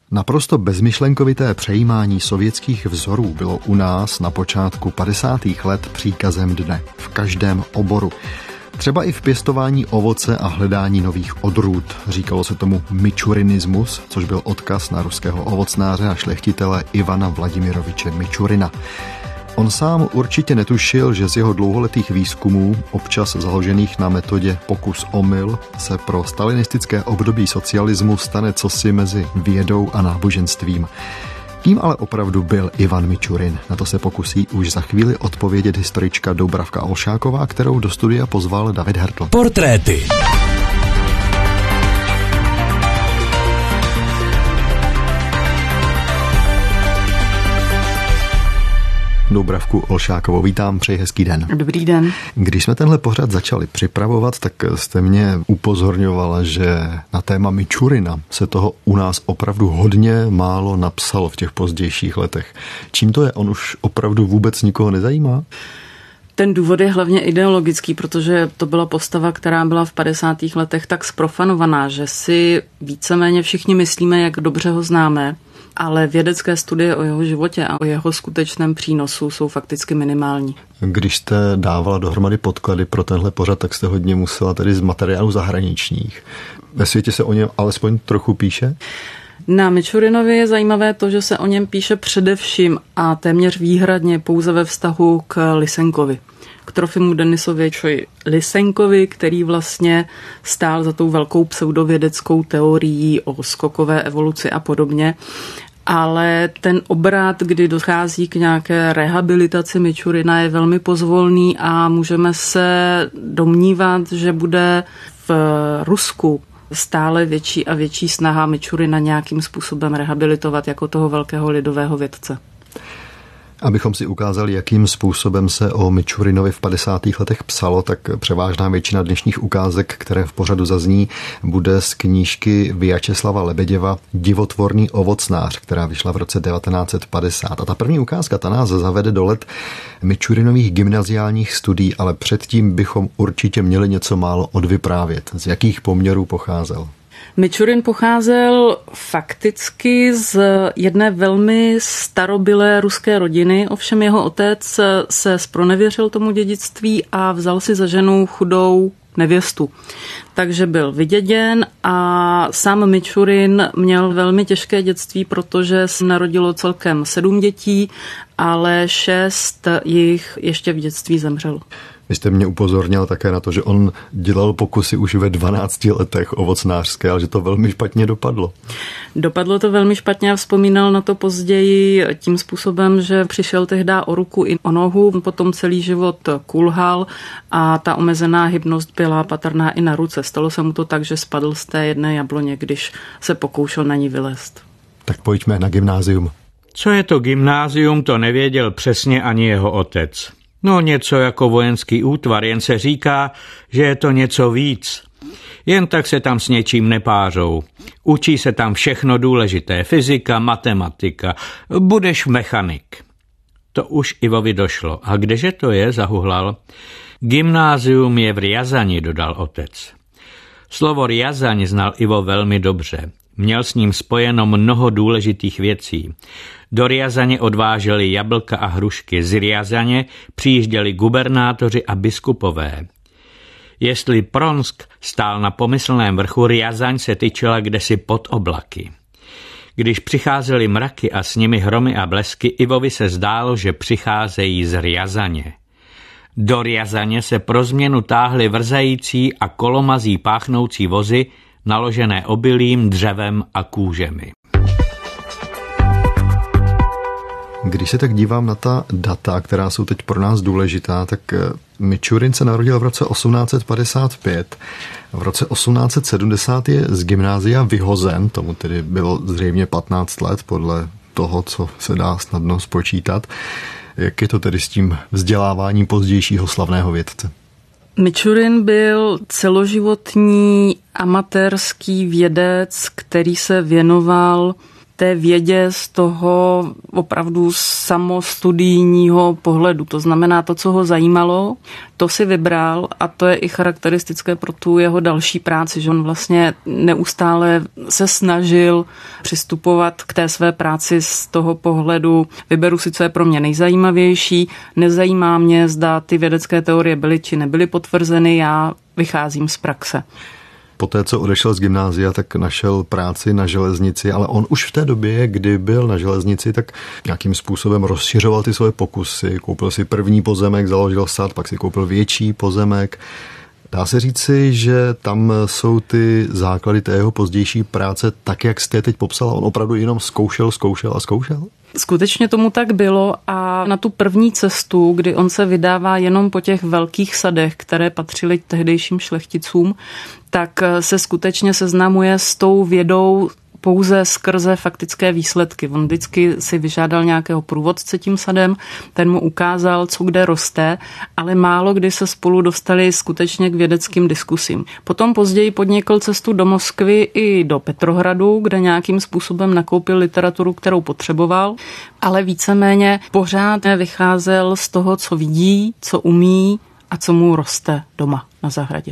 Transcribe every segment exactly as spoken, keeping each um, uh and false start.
Naprosto bezmyšlenkovité přejímání sovětských vzorů bylo u nás na počátku padesátých let příkazem dne v každém oboru. Třeba i v pěstování ovoce a hledání nových odrůd. Říkalo se tomu mičurinismus, což byl odkaz na ruského ovocnáře a šlechtitele Ivana Vladimiroviče Mičurina. On sám určitě netušil, že z jeho dlouholetých výzkumů, občas založených na metodě pokus-omyl, se pro stalinistické období socialismu stane cosi mezi vědou a náboženstvím. Kým ale opravdu byl Ivan Mičurin? Na to se pokusí už za chvíli odpovědět historička Doubravka Olšáková, kterou do studia pozval David Hertl. Portréty. Doubravku Olšákovou vítám, přeji hezký den. Dobrý den. Když jsme tenhle pořad začali připravovat, tak jste mě upozorňovala, že na téma Mičurina se toho u nás opravdu hodně málo napsalo v těch pozdějších letech. Čím to je? On už opravdu vůbec nikoho nezajímá? Ten důvod je hlavně ideologický, protože to byla postava, která byla v padesátých letech tak zprofanovaná, že si víceméně všichni myslíme, jak dobře ho známe, ale vědecké studie o jeho životě a o jeho skutečném přínosu jsou fakticky minimální. Když jste dávala dohromady podklady pro tenhle pořad, tak jste hodně musela tedy z materiálů zahraničních. Ve světě se o něm alespoň trochu píše? Na Mičurinovi je zajímavé to, že se o něm píše především a téměř výhradně pouze ve vztahu k Lysenkovi. K Trofimu Denisovičovi Lysenkovi, který vlastně stál za tou velkou pseudovědeckou teorií o skokové evoluci a podobně. Ale ten obrat, kdy dochází k nějaké rehabilitaci Mičurina, je velmi pozvolný a můžeme se domnívat, že bude v Rusku stále větší a větší snaha Mičurina nějakým způsobem rehabilitovat jako toho velkého lidového vědce. Abychom si ukázali, jakým způsobem se o Mičurinovi v padesátých letech psalo, tak převážná většina dnešních ukázek, které v pořadu zazní, bude z knížky Vyacheslava Lebeděva Divotvorný ovocnář, která vyšla v roce devatenáct set padesát. A ta první ukázka, ta nás zavede do let Mičurinových gymnaziálních studií, ale předtím bychom určitě měli něco málo odvyprávět. Z jakých poměrů pocházel? Mičurin pocházel fakticky z jedné velmi starobylé ruské rodiny, ovšem jeho otec se zpronevěřil tomu dědictví a vzal si za ženu chudou nevěstu. Takže byl vyděděn a sám Mičurin měl velmi těžké dětství, protože se narodilo celkem sedm dětí, ale šest jich ještě v dětství zemřelo. Vy jste mě upozornil také na to, že on dělal pokusy už ve dvanácti letech ovocnářské, ale že to velmi špatně dopadlo. Dopadlo to velmi špatně a vzpomínal na to později tím způsobem, že přišel tehdy o ruku i o nohu, potom celý život kulhal a ta omezená hybnost byla patrná i na ruce. Stalo se mu to tak, že spadl z té jedné jabloně, když se pokoušel na ní vylézt. Tak pojďme na gymnázium. Co je to gymnázium, to nevěděl přesně ani jeho otec. No něco jako vojenský útvar, jen se říká, že je to něco víc. Jen tak se tam s něčím nepářou. Učí se tam všechno důležité, fyzika, matematika. Budeš mechanik. To už Ivovi došlo. A kdeže to je, zahuhlal. Gymnázium je v Rjazani, dodal otec. Slovo Rjazaň znal Ivo velmi dobře. Měl s ním spojeno mnoho důležitých věcí. Do Rjazaně odváželi jablka a hrušky, z Rjazaně přijížděli gubernátoři a biskupové. Jestli Pronsk stál na pomyslném vrchu, Rjazaň se tyčila kdesi pod oblaky. Když přicházely mraky a s nimi hromy a blesky, Ivovi se zdálo, že přicházejí z Rjazaně. Do Rjazaně se pro změnu táhly vrzající a kolomazí páchnoucí vozy, naložené obilím, dřevem a kůžemi. Když se tak dívám na ta data, která jsou teď pro nás důležitá, tak Mičurin se narodil v roce osmnáct set padesát pět. V roce osmnáct set sedmdesát je z gymnázia vyhozen, tomu tedy bylo zřejmě patnáct let podle toho, co se dá snadno spočítat. Jak je to tedy s tím vzděláváním pozdějšího slavného vědce? Mičurin byl celoživotní amatérský vědec, který se věnoval té vědě z toho opravdu samostudijního pohledu. To znamená to, co ho zajímalo, to si vybral a to je i charakteristické pro tu jeho další práci, že on vlastně neustále se snažil přistupovat k té své práci z toho pohledu, vyberu si, co je pro mě nejzajímavější, nezajímá mě, zda ty vědecké teorie byly či nebyly potvrzeny, já vycházím z praxe. Poté, co odešel z gymnázia, tak našel práci na železnici, ale on už v té době, kdy byl na železnici, tak nějakým způsobem rozšiřoval ty svoje pokusy. Koupil si první pozemek, založil sad, pak si koupil větší pozemek. Dá se říci, že tam jsou ty základy té jeho pozdější práce tak, jak jste teď popsala. On opravdu jenom zkoušel, zkoušel a zkoušel? Skutečně tomu tak bylo a na tu první cestu, kdy on se vydává jenom po těch velkých sadech, které patřily tehdejším šlechticům, tak se skutečně seznamuje s tou vědou pouze skrze faktické výsledky. On vždycky si vyžádal nějakého průvodce tím sadem, ten mu ukázal, co kde roste, ale málo kdy se spolu dostali skutečně k vědeckým diskusím. Potom později podnikl cestu do Moskvy i do Petrohradu, kde nějakým způsobem nakoupil literaturu, kterou potřeboval, ale víceméně pořád vycházel z toho, co vidí, co umí a co mu roste doma na zahradě.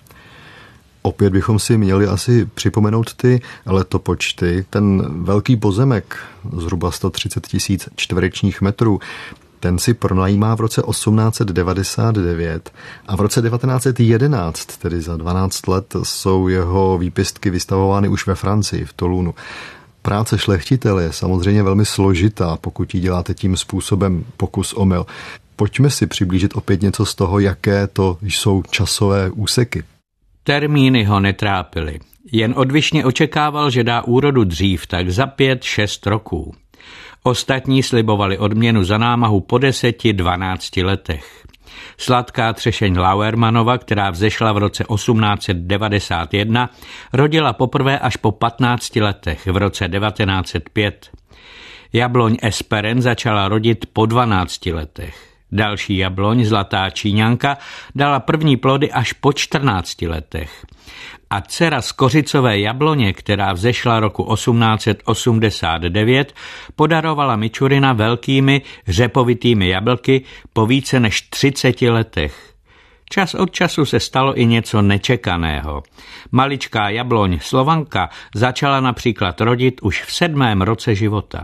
Opět bychom si měli asi připomenout ty letopočty. Ten velký pozemek, zhruba sto třicet tisíc čtverečních metrů, ten si pronajímá v roce osmnáct set devadesát devět a v roce devatenáct set jedenáct, tedy za dvanáct let, jsou jeho výpěstky vystavovány už ve Francii, v Toulonu. Práce šlechtitele je samozřejmě velmi složitá, pokud ji děláte tím způsobem pokus omyl. Pojďme si přiblížit opět něco z toho, jaké to jsou časové úseky. Termíny ho netrápily. Jen odvišně očekával, že dá úrodu dřív, tak za pět, šest roků. Ostatní slibovali odměnu za námahu po deseti, dvanácti letech. Sladká třešeň Lauermanova, která vzešla v roce osmnáct set devadesát jedna, rodila poprvé až po patnácti letech v roce devatenáct set pět. Jabloň Esperen začala rodit po dvanácti letech. Další jabloň, zlatá Číňanka, dala první plody až po čtrnácti letech. A dcera z kořicové jabloně, která vzešla roku osmnáct set osmdesát devět, podarovala Mičurina velkými řepovitými jablky po více než třiceti letech. Čas od času se stalo i něco nečekaného. Maličká jabloň Slovanka začala například rodit už v sedmém roce života.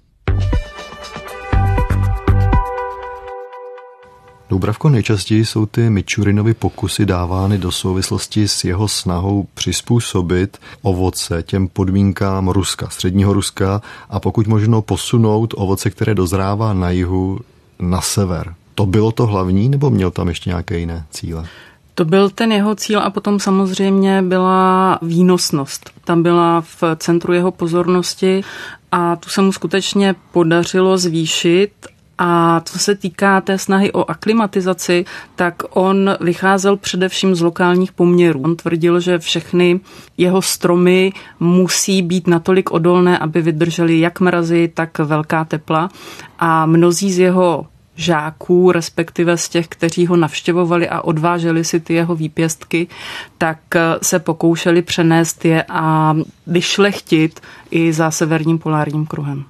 Dubravko, nejčastěji jsou ty Mičurinovy pokusy dávány do souvislosti s jeho snahou přizpůsobit ovoce těm podmínkám Ruska, středního Ruska a pokud možno posunout ovoce, které dozrává na jihu, na sever. To bylo to hlavní, nebo měl tam ještě nějaké jiné cíle? To byl ten jeho cíl a potom samozřejmě byla výnosnost. Tam byla v centru jeho pozornosti a tu se mu skutečně podařilo zvýšit. A co se týká té snahy o aklimatizaci, tak on vycházel především z lokálních poměrů. On tvrdil, že všechny jeho stromy musí být natolik odolné, aby vydržely jak mrazy, tak velká tepla. A mnozí z jeho žáků, respektive z těch, kteří ho navštěvovali a odváželi si ty jeho výpěstky, tak se pokoušeli přenést je a vyšlechtit i za severním polárním kruhem.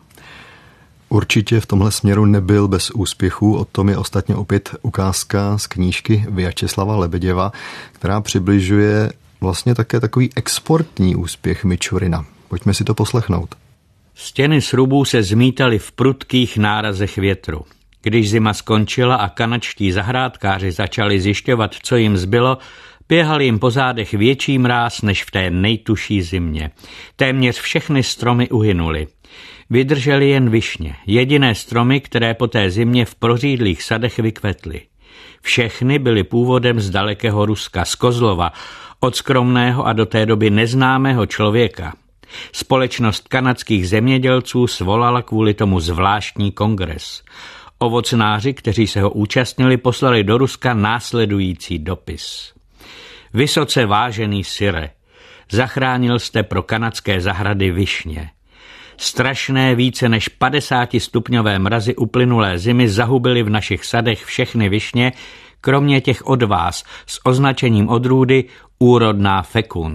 Určitě v tomhle směru nebyl bez úspěchu, o tom je ostatně opět ukázka z knížky Vjačeslava Lebeděva, která přibližuje vlastně také takový exportní úspěch Mičurina. Pojďme si to poslechnout. Stěny srubů se zmítaly v prudkých nárazech větru. Když zima skončila a kanadští zahrádkáři začali zjišťovat, co jim zbylo, běhal jim po zádech větší mráz než v té nejtuší zimě. Téměř všechny stromy uhynuly. Vydržely jen višně, jediné stromy, které po té zimě v prořídlých sadech vykvetly. Všechny byly původem z dalekého Ruska, z Kozlova, od skromného a do té doby neznámého člověka. Společnost kanadských zemědělců svolala kvůli tomu zvláštní kongres. Ovocnáři, kteří se ho účastnili, poslali do Ruska následující dopis. Vysoce vážený Sire, zachránil jste pro kanadské zahrady višně. Strašné více než padesátistupňové mrazy uplynulé zimy zahubily v našich sadech všechny višně, kromě těch od vás s označením odrůdy úrodná fekund.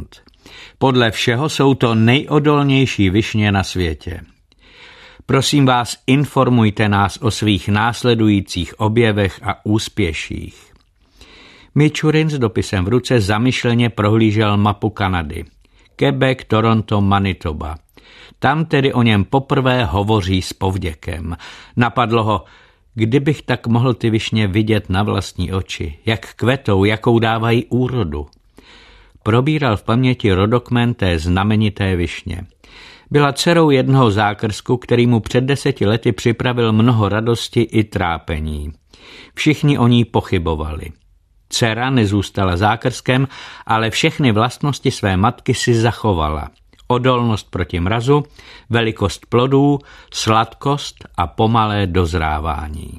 Podle všeho jsou to nejodolnější višně na světě. Prosím vás, informujte nás o svých následujících objevech a úspěších. Michurin s dopisem v ruce zamyšleně prohlížel mapu Kanady. Quebec, Toronto, Manitoba. Tam tedy o něm poprvé hovoří s povděkem. Napadlo ho, kdybych tak mohl ty višně vidět na vlastní oči, jak kvetou, jakou dávají úrodu. Probíral v paměti rodokmen té znamenité višně. Byla dcerou jednoho zákrsku, který mu před deseti lety připravil mnoho radosti i trápení. Všichni o ní pochybovali. Dcera nezůstala zákrskem, ale všechny vlastnosti své matky si zachovala. Odolnost proti mrazu, velikost plodů, sladkost a pomalé dozrávání.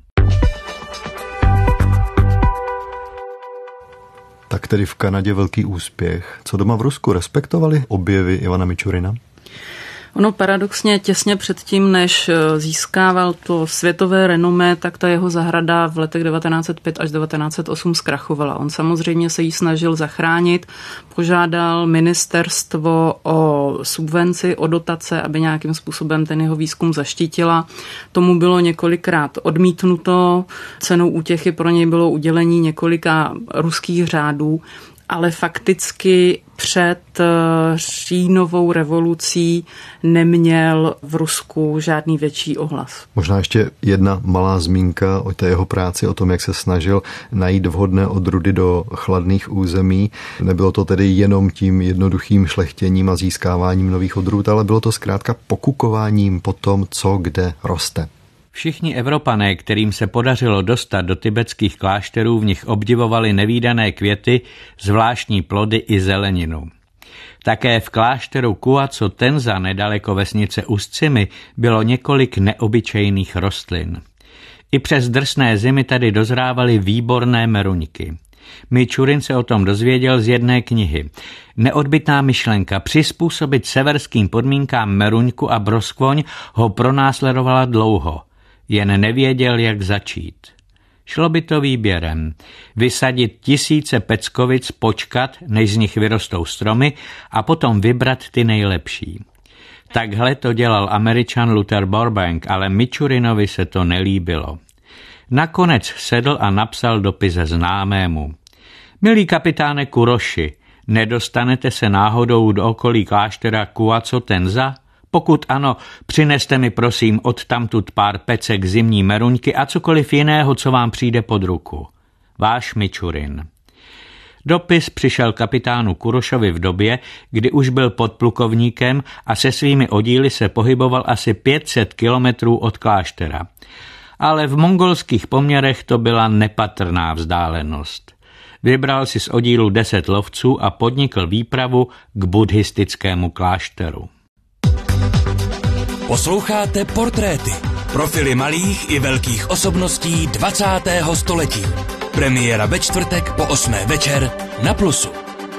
Tak tedy v Kanadě velký úspěch. Co doma v Rusku, respektovali objevy Ivana Michurina? Ono paradoxně těsně předtím, než získával to světové renomé, tak ta jeho zahrada v letech devatenáct set pět až devatenáct set osm zkrachovala. On samozřejmě se jí snažil zachránit, požádal ministerstvo o subvenci, o dotace, aby nějakým způsobem ten jeho výzkum zaštítila. Tomu bylo několikrát odmítnuto, cenou útěchy pro něj bylo udělení několika ruských řádů, ale fakticky před říjnovou revolucí neměl v Rusku žádný větší ohlas. Možná ještě jedna malá zmínka o té jeho práci, o tom, jak se snažil najít vhodné odrůdy do chladných území. Nebylo to tedy jenom tím jednoduchým šlechtěním a získáváním nových odrůd, ale bylo to zkrátka pokukováním po tom, co kde roste. Všichni Evropané, kterým se podařilo dostat do tibetských klášterů, v nich obdivovali nevídané květy, zvláštní plody i zeleninu. Také v klášteru Kuaco Tenza nedaleko vesnice Ustsimi bylo několik neobyčejných rostlin. I přes drsné zimy tady dozrávaly výborné meruňky. Michurin se o tom dozvěděl z jedné knihy. Neodbytná myšlenka přizpůsobit severským podmínkám meruňku a broskvoň ho pronásledovala dlouho. Jen nevěděl, jak začít. Šlo by to výběrem. Vysadit tisíce peckovic, počkat, než z nich vyrostou stromy a potom vybrat ty nejlepší. Takhle to dělal Američan Luther Burbank, ale Michurinovi se to nelíbilo. Nakonec sedl a napsal dopis známému. Milý kapitáne Kuroši, nedostanete se náhodou do okolí kláštera Kuaco Tenza? Pokud ano, přineste mi prosím odtamtud pár pecek zimní meruňky a cokoliv jiného, co vám přijde pod ruku. Váš Michurin. Dopis přišel kapitánu Kurošovi v době, kdy už byl podplukovníkem a se svými oddíly se pohyboval asi pět set kilometrů od kláštera. Ale v mongolských poměrech to byla nepatrná vzdálenost. Vybral si z oddílu deset lovců a podnikl výpravu k buddhistickému klášteru. Posloucháte Portréty. Profily malých i velkých osobností dvacátého století. Premiéra ve čtvrtek po osmé večer na Plusu.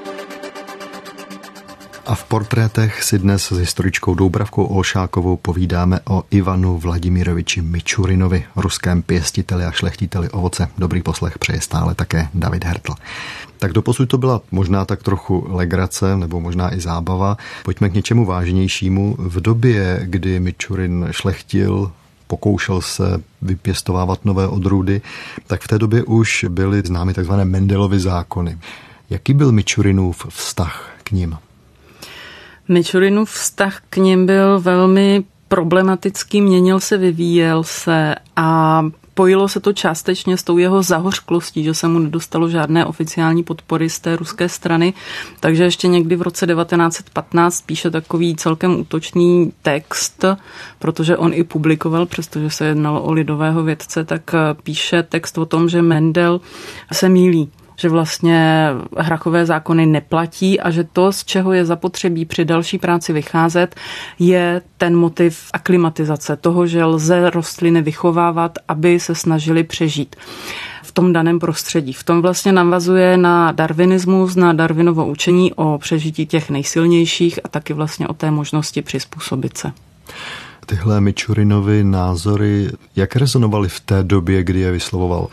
A v Portrétech si dnes s historičkou Doubravkou Olšákovou povídáme o Ivanu Vladimiroviči Michurinovi, ruském pěstiteli a šlechtiteli ovoce. Dobrý poslech přeje stále také David Hertl. Tak doposud to byla možná tak trochu legrace, nebo možná i zábava. Pojďme k něčemu vážnějšímu. V době, kdy Michurin šlechtil, pokoušel se vypěstovávat nové odrůdy, tak v té době už byly známy takzvané Mendelovy zákony. Jaký byl Michurinův vztah k nim? Michurinův vztah k nim byl velmi problematický, měnil se, vyvíjel se a pojilo se to částečně s tou jeho zahořklostí, že se mu nedostalo žádné oficiální podpory z té ruské strany, takže ještě někdy v roce devatenáct set patnáct píše takový celkem útočný text, protože on i publikoval, přestože se jednalo o lidového vědce, tak píše text o tom, že Mendel se mýlí, že vlastně Hrachové zákony neplatí a že to, z čeho je zapotřebí při další práci vycházet, je ten motiv aklimatizace, toho, že lze rostliny vychovávat, aby se snažili přežít v tom daném prostředí. V tom vlastně navazuje na darwinismus, na Darwinovo učení o přežití těch nejsilnějších a taky vlastně o té možnosti přizpůsobit se. Tyhle Michurinovy názory, jak rezonovaly v té době, kdy je vyslovoval?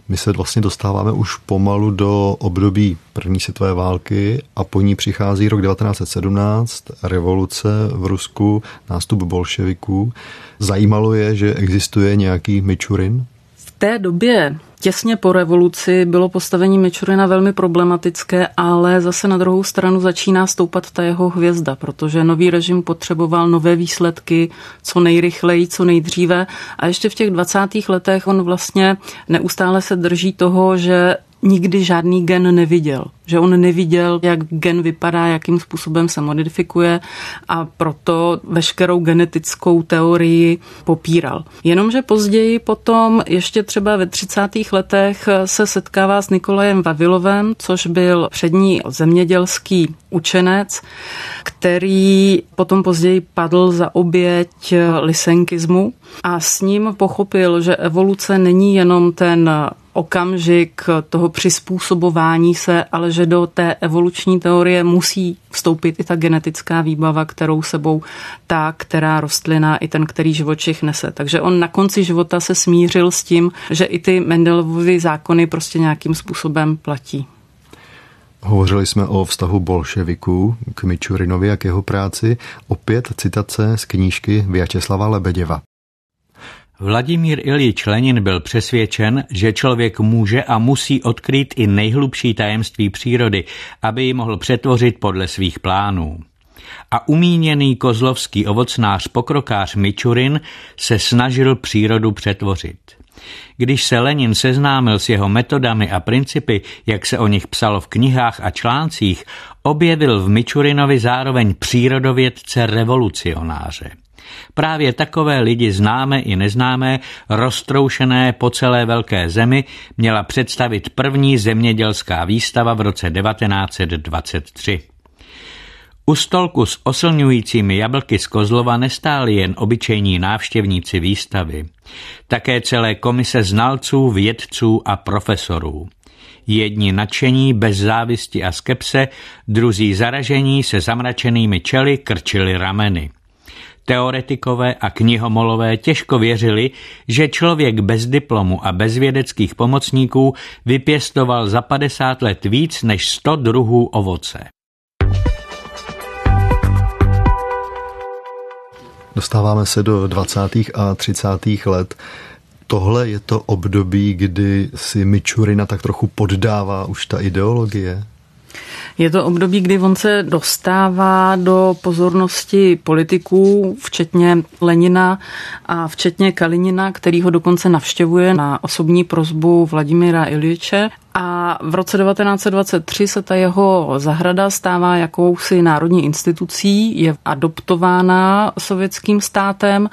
My se vlastně dostáváme už pomalu do období první světové války a po ní přichází rok devatenáct set sedmnáct, revoluce v Rusku, nástup bolševiků. Zajímalo je, že existuje nějaký Mičurin? V té době těsně po revoluci bylo postavení Mičurina velmi problematické, ale zase na druhou stranu začíná stoupat ta jeho hvězda, protože nový režim potřeboval nové výsledky co nejrychleji, co nejdříve a ještě v těch dvacátých letech on vlastně neustále se drží toho, že nikdy žádný gen neviděl. Že on neviděl, jak gen vypadá, jakým způsobem se modifikuje a proto veškerou genetickou teorii popíral. Jenomže později potom ještě třeba ve třicátých letech se setkává s Nikolajem Vavilovem, což byl přední zemědělský učenec, který potom později padl za oběť lysenkismu a s ním pochopil, že evoluce není jenom ten okamžik toho přizpůsobování se, ale že do té evoluční teorie musí vstoupit i ta genetická výbava, kterou sebou ta, která rostlina i ten, který živočich nese. Takže on na konci života se smířil s tím, že i ty Mendelovovy zákony prostě nějakým způsobem platí. Hovořili jsme o vztahu bolševiků k Mičurinovi a k jeho práci. Opět citace z knížky Vjačeslava Lebeděva. Vladimír Iljič Lenin byl přesvědčen, že člověk může a musí odkrýt i nejhlubší tajemství přírody, aby ji mohl přetvořit podle svých plánů. A umíněný kozlovský ovocnář pokrokář Mičurin se snažil přírodu přetvořit. Když se Lenin seznámil s jeho metodami a principy, jak se o nich psalo v knihách a článcích, objevil v Mičurinovi zároveň přírodovědce revolucionáře. Právě takové lidi známé i neznámé, roztroušené po celé velké zemi, měla představit první zemědělská výstava v roce devatenáct set dvacet tři. U stolku s oslňujícími jablky z Kozlova nestáli jen obyčejní návštěvníci výstavy. Také celé komise znalců, vědců a profesorů. Jedni nadšení bez závisti a skepse, druzí zaražení se zamračenými čely krčili rameny. Teoretikové a knihomolové těžko věřili, že člověk bez diplomu a bez vědeckých pomocníků vypěstoval za padesát let víc než sto druhů ovoce. Dostáváme se do dvacátých a třicátých let. Tohle je to období, kdy si Mičurina tak trochu poddává už ta ideologie? Je to období, kdy on se dostává do pozornosti politiků, včetně Lenina a včetně Kalinina, který ho dokonce navštěvuje na osobní prosbu Vladimíra Iljiče. A v roce devatenáct set dvacet tři se ta jeho zahrada stává jakousi národní institucí, je adoptována sovětským státem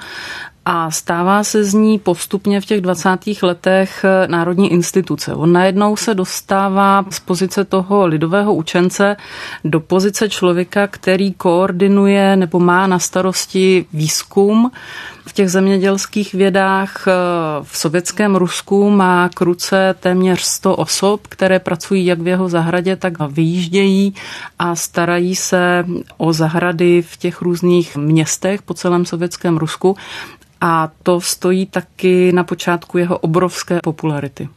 a stává se z ní postupně v těch dvacátých letech národní instituce. On najednou se dostává z pozice toho lidového učence do pozice člověka, který koordinuje nebo má na starosti výzkum v těch zemědělských vědách. V sovětském Rusku má k ruce téměř sto osob, které pracují jak v jeho zahradě, tak vyjíždějí a starají se o zahrady v těch různých městech po celém sovětském Rusku. A to stojí taky na počátku jeho obrovské popularity.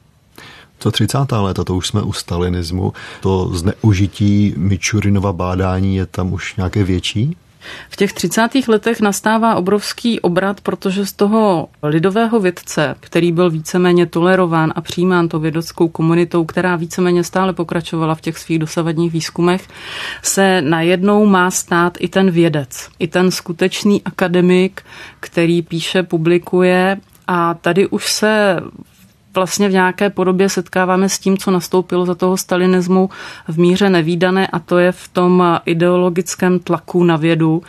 Co třicátá léta, to už jsme u stalinismu. To zneužití Mičurinova bádání je tam už nějaké větší? V těch třicátých letech nastává obrovský obrat, protože z toho lidového vědce, který byl víceméně tolerován a přijímán tou vědeckou komunitou, která víceméně stále pokračovala v těch svých dosavadních výzkumech, se najednou má stát i ten vědec, i ten skutečný akademik, který píše, publikuje a tady už se vlastně v nějaké podobě setkáváme s tím, co nastoupilo za toho stalinismu v míře nevídané, a to je v tom ideologickém tlaku na vědu,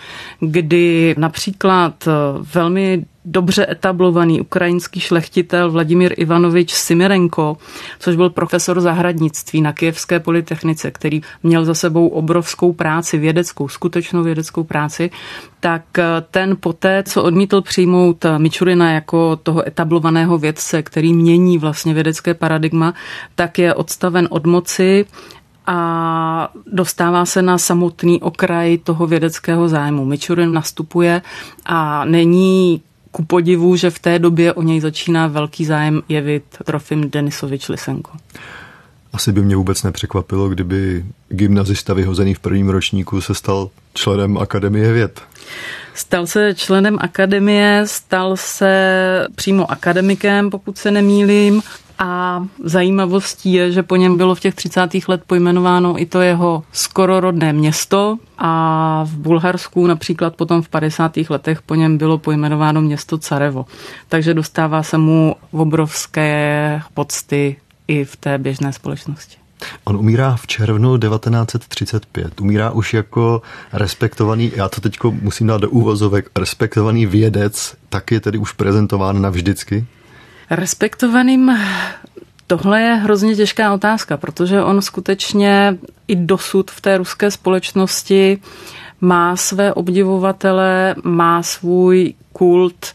kdy například velmi dobře etablovaný ukrajinský šlechtitel Vladimír Ivanovič Symerenko, což byl profesor zahradnictví na Kyjevské polytechnice, který měl za sebou obrovskou práci vědeckou, skutečnou vědeckou práci, tak ten poté, co odmítl přijmout Mičurina jako toho etablovaného vědce, který mění vlastně vědecké paradigma, tak je odstaven od moci a dostává se na samotný okraj toho vědeckého zájmu. Mičurin nastupuje a není ku podivu, že v té době o něj začíná velký zájem jevit Trofim Denisovič Lysenko. Asi by mě vůbec nepřekvapilo, kdyby gymnazista vyhozený v prvním ročníku se stal členem Akademie věd. Stal se členem akademie, stal se přímo akademikem, pokud se nemýlím. A zajímavostí je, že po něm bylo v těch třicátých let pojmenováno i to jeho skoro rodné město a v Bulharsku například potom v padesátých letech po něm bylo pojmenováno město Carevo. Takže dostává se mu obrovské pocty i v té běžné společnosti. On umírá v červnu devatenáct set třicet pět. Umírá už jako respektovaný, já to teďko musím dát do úvozovek, respektovaný vědec, tak je tedy už prezentován navždycky? Respektovaným, tohle je hrozně těžká otázka, protože on skutečně i dosud v té ruské společnosti má své obdivovatele, má svůj kult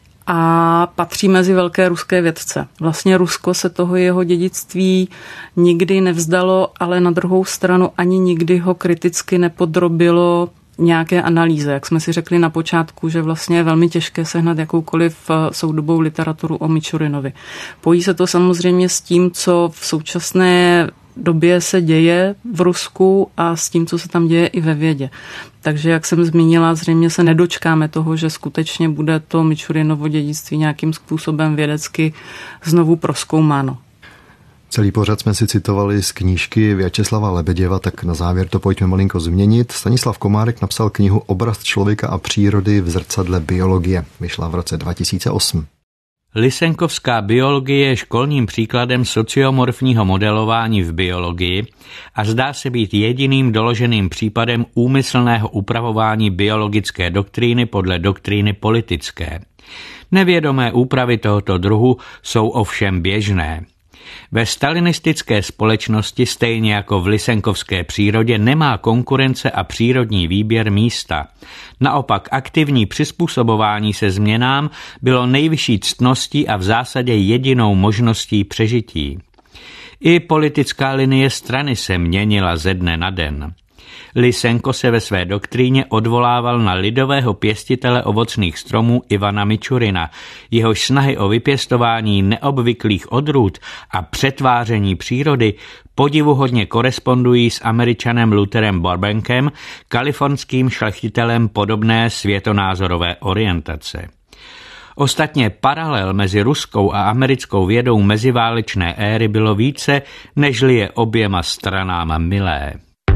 a patří mezi velké ruské vědce. Vlastně Rusko se toho jeho dědictví nikdy nevzdalo, ale na druhou stranu ani nikdy ho kriticky nepodrobilo nějaké analýze. Jak jsme si řekli na počátku, že vlastně je velmi těžké sehnat jakoukoliv soudobou literaturu o Mičurinovi. Pojí se to samozřejmě s tím, co v současné době se děje v Rusku a s tím, co se tam děje i ve vědě. Takže, jak jsem zmínila, zřejmě se nedočkáme toho, že skutečně bude to Mičurinovo dědictví nějakým způsobem vědecky znovu prozkoumáno. Celý pořad jsme si citovali z knížky Vjačeslava Lebeděva, tak na závěr to pojďme malinko změnit. Stanislav Komárek napsal knihu Obraz člověka a přírody v zrcadle biologie. Vyšla v roce dva tisíce osm. Lysenkovská biologie je školním příkladem sociomorfního modelování v biologii a zdá se být jediným doloženým případem úmyslného upravování biologické doktríny podle doktríny politické. Nevědomé úpravy tohoto druhu jsou ovšem běžné. Ve stalinistické společnosti stejně jako v lysenkovské přírodě nemá konkurence a přírodní výběr místa. Naopak aktivní přizpůsobování se změnám bylo nejvyšší ctností a v zásadě jedinou možností přežití. I politická linie strany se měnila ze dne na den. Lysenko se ve své doktríně odvolával na lidového pěstitele ovocných stromů Ivana Mičurina, jehož snahy o vypěstování neobvyklých odrůd a přetváření přírody podivuhodně korespondují s Američanem Lutherem Burbanckem, kalifornským šlechtitelem podobné světonázorové orientace. Ostatně paralel mezi ruskou a americkou vědou meziválečné éry bylo více, nežli je oběma stranám milé.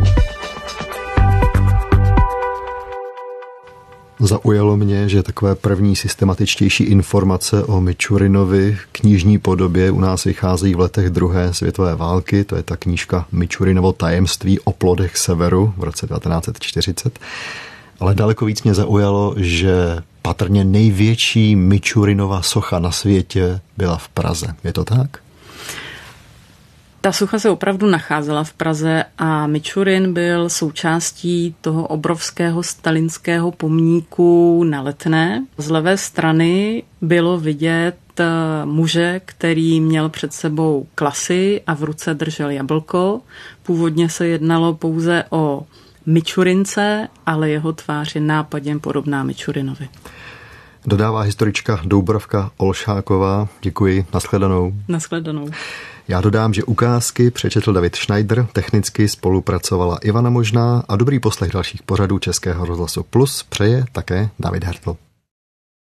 Zaujalo mě, že takové první systematičtější informace o Mičurinovi v knižní podobě u nás vycházejí v letech druhé světové války. To je ta knížka Mičurinovo tajemství o plodech severu v roce devatenáct set čtyřicet. Ale daleko víc mě zaujalo, že patrně největší Mičurinova socha na světě byla v Praze. Je to tak? Ta socha se opravdu nacházela v Praze a Mičurin byl součástí toho obrovského stalinského pomníku na Letné. Z levé strany bylo vidět muže, který měl před sebou klasy a v ruce držel jablko. Původně se jednalo pouze o Mičurince, ale jeho tvář je nápadně podobná Mičurinovi. Dodává historička Doubravka Olšáková. Děkuji, nashledanou. Nashledanou. Já dodám, že ukázky přečetl David Schneider, technicky spolupracovala Ivana Možná a dobrý poslech dalších pořadů Českého rozhlasu Plus přeje také David Hertl.